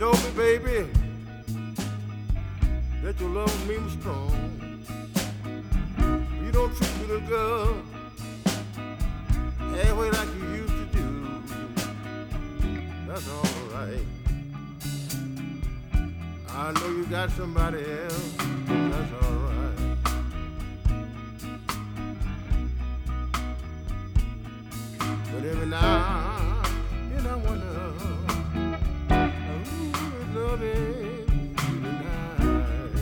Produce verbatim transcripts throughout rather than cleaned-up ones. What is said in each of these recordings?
told me, baby, that your love for me was strong. You don't treat me, little girl, halfway like you used to do. That's all right. I know you got somebody else. That's all right. But every now and then I wonder, who is loving you tonight?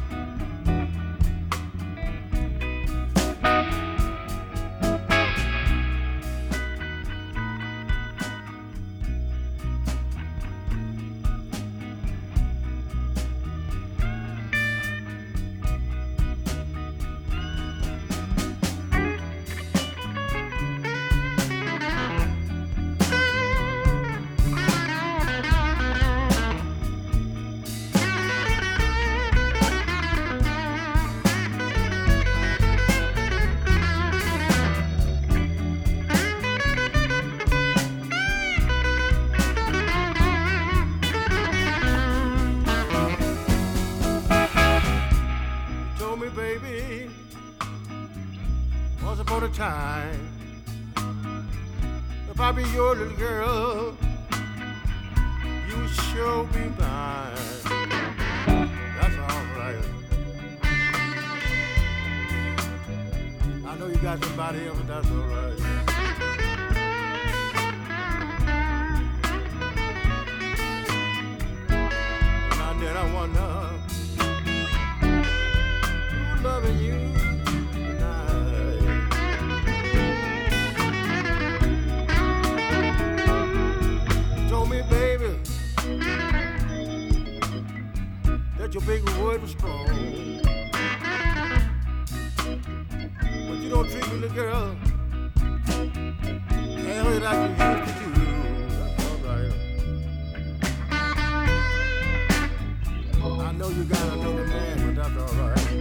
Me, baby, once upon a time, if I be your little girl, you would sure be mine. That's all right. I know you got somebody else, but that's all right. Now then I wonder, loving you tonight. You told me, baby, that your big word was strong, but you don't treat me, little girl, halfway like you used to do. That's all right. I know you got another man, but that's all right.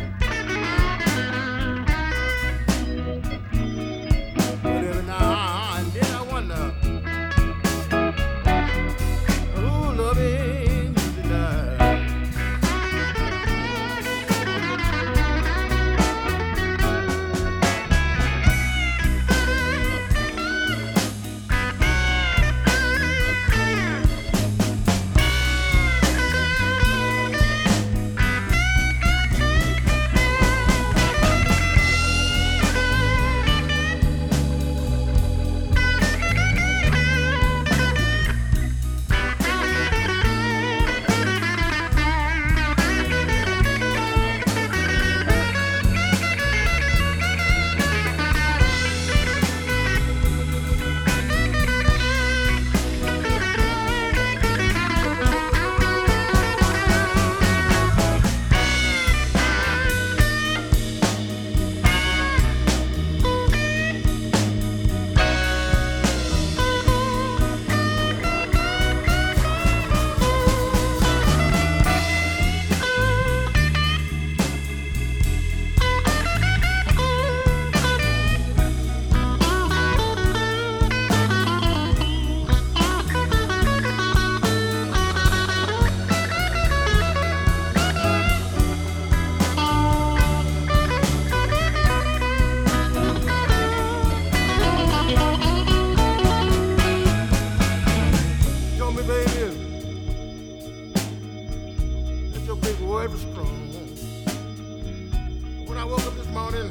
Word was strong. When I woke up this morning,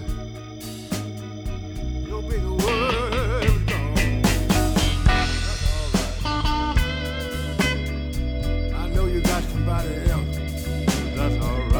your big word was gone. That's all right. I know you got somebody else. That's all right.